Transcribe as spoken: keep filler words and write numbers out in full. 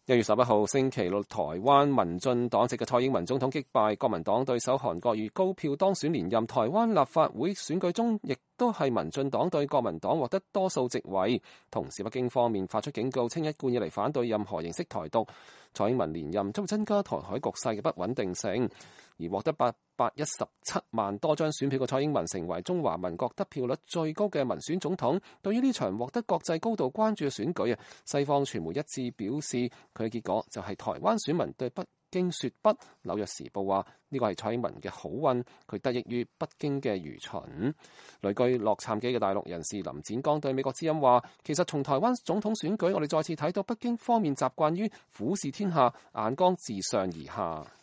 一月十一號星期六，台灣民進黨籍嘅蔡英文總統擊敗國民黨對手韓國瑜高票當選連任。台灣立法會選舉中，亦都係民進黨對國民黨獲得多數席位。同時，北京方面發出警告，稱一貫以嚟反對任何形式台獨。蔡英文連任將會增加台海局勢嘅不穩定性。而獲得八百一十七萬多張選票嘅蔡英文成為中華民國得票率最高嘅民選總統。對於呢場獲得國際高度關注嘅選舉啊，西方傳媒一致表示佢嘅結果就係台灣選民對北京說不。紐約時報話呢個係蔡英文嘅好運，佢得益於北京嘅愚蠢。旅居洛杉磯嘅大陸人士林展剛對美國之音話，其實從台灣總統選舉，我哋再次睇到北京方面習慣於俯視天下，眼光自上而下。